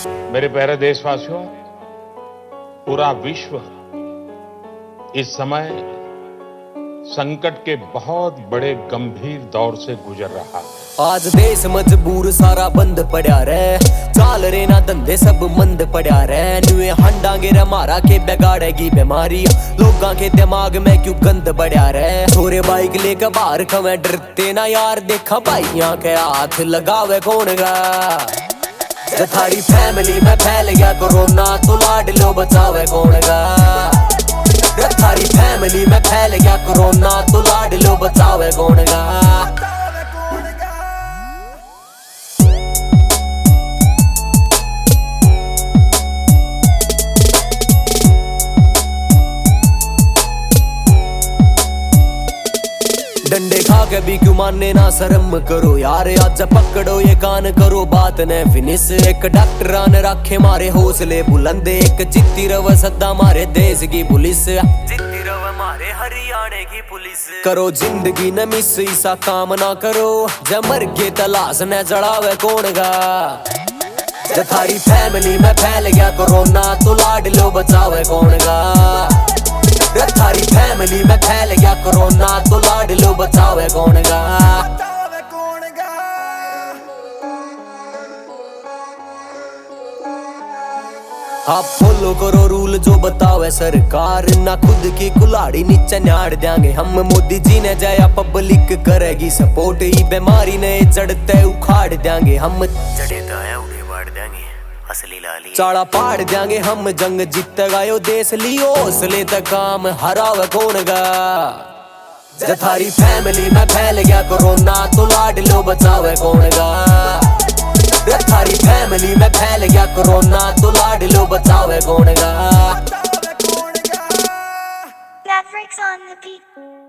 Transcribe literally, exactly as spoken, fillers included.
मेरे प्यारे देशवासियों, पूरा विश्व इस समय संकट के बहुत बड़े गंभीर दौर से गुजर रहा है। आज देश मजबूर सारा बंद पड़ा रे, चाल रे ना धंधे सब मंद पड़ा रे। नुए हंडांगे रे मारा के बिगाड़ेगी बीमारी, लोगां के दिमाग में क्यों गंद बढ़ा रे। छोरे बाइक लेकर बाहर खवे डरते ना यार, देखा भाइयां के हाथ लगावे कौन गा। थारी फैमिली में फैल गया कोरोना, तो लाड लो बचावे कौन गा। थारी फैमिली में फैल गया कोरोना, तो लाड लो बचावे कौन गा। डंडे खा के भी क्यों माने ना शर्म करो यार, आज पकड़ो ये कान करो बात ने फिनिश। एक डॉक्टर ने रखे मारे हौसले बुलंद, एक जित्ती रव सदा मारे देश की पुलिस, जित्ती रव मारे हरियाणा की पुलिस। करो जिंदगी न मिस ऐसा काम ना करो, जब मर के तलाश न जड़ावे कौन गा। थारी फैमिली में फैल गया कोरोना, तो लाड लो बचावे कौन गा। थारी फैमिली में फैल गया कोरोना, तो लाड लो बचावे कौन गा। आप फॉलो करो रूल जो बतावे सरकार, ना खुद की कुल्हाड़ी नीचे नाड़ देंगे हम। मोदी जी ने जाया पब्लिक करेगी सपोर्ट, ई बीमारी ने जड़ते उखाड़ देंगे हम। जड़े तो है उन्हें बाढ़ देंगे असली लाली, चाड़ा पाड़ देंगे हम। जंग जीतेगा यो देश लियो हौसले तक काम हरावे कौन गा। थारी फैमिली में फैल गया कोरोना, तो लाड लो बचावे कौन गा। थारी फैमिली में फैल गया कोरोना, तो लाड लो बचावे कौन गा। Mavericks on the beat.